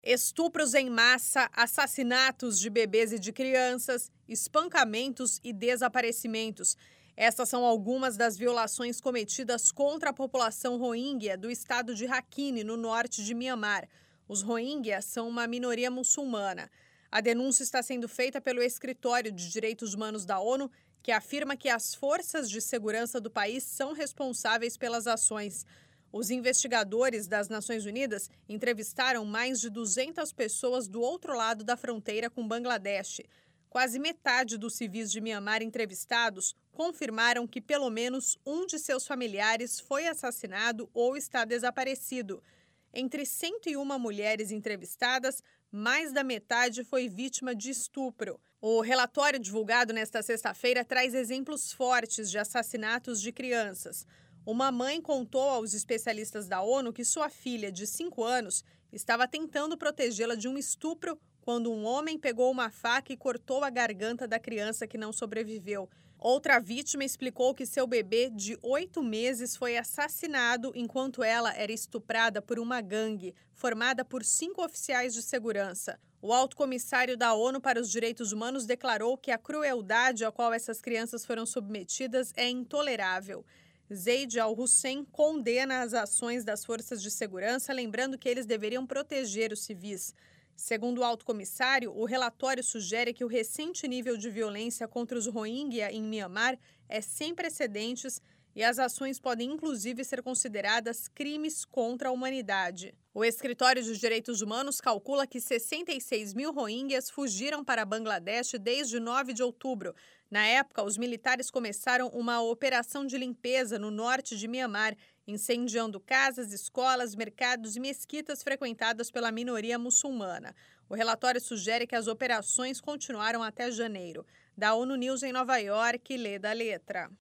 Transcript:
Estupros em massa, assassinatos de bebês e de crianças, espancamentos e desaparecimentos. Essas são algumas das violações cometidas contra a população Rohingya do estado de Rakhine, no norte de Mianmar. Os Rohingya são uma minoria muçulmana. A denúncia está sendo feita pelo Escritório de Direitos Humanos da ONU, que afirma que as forças de segurança do país são responsáveis pelas ações. Os investigadores das Nações Unidas entrevistaram mais de 200 pessoas do outro lado da fronteira com Bangladesh. Quase metade dos civis de Mianmar entrevistados confirmaram que pelo menos um de seus familiares foi assassinado ou está desaparecido. Entre 101 mulheres entrevistadas, mais da metade foi vítima de estupro. O relatório divulgado nesta sexta-feira traz exemplos fortes de assassinatos de crianças. Uma mãe contou aos especialistas da ONU que sua filha, de 5 anos, estava tentando protegê-la de um estupro quando um homem pegou uma faca e cortou a garganta da criança que não sobreviveu. Outra vítima explicou que seu bebê, de 8 meses, foi assassinado enquanto ela era estuprada por uma gangue formada por 5 oficiais de segurança. O alto comissário da ONU para os Direitos Humanos declarou que a crueldade a qual essas crianças foram submetidas é intolerável. Zeid Al-Hussein condena as ações das forças de segurança, lembrando que eles deveriam proteger os civis. Segundo o alto comissário, o relatório sugere que o recente nível de violência contra os Rohingya em Mianmar é sem precedentes e as ações podem inclusive ser consideradas crimes contra a humanidade. O Escritório de Direitos Humanos calcula que 66 mil Rohingyas fugiram para Bangladesh desde 9 de outubro. Na época, os militares começaram uma operação de limpeza no norte de Mianmar, incendiando casas, escolas, mercados e mesquitas frequentadas pela minoria muçulmana. O relatório sugere que as operações continuaram até janeiro. Da ONU News em Nova York, lê da letra.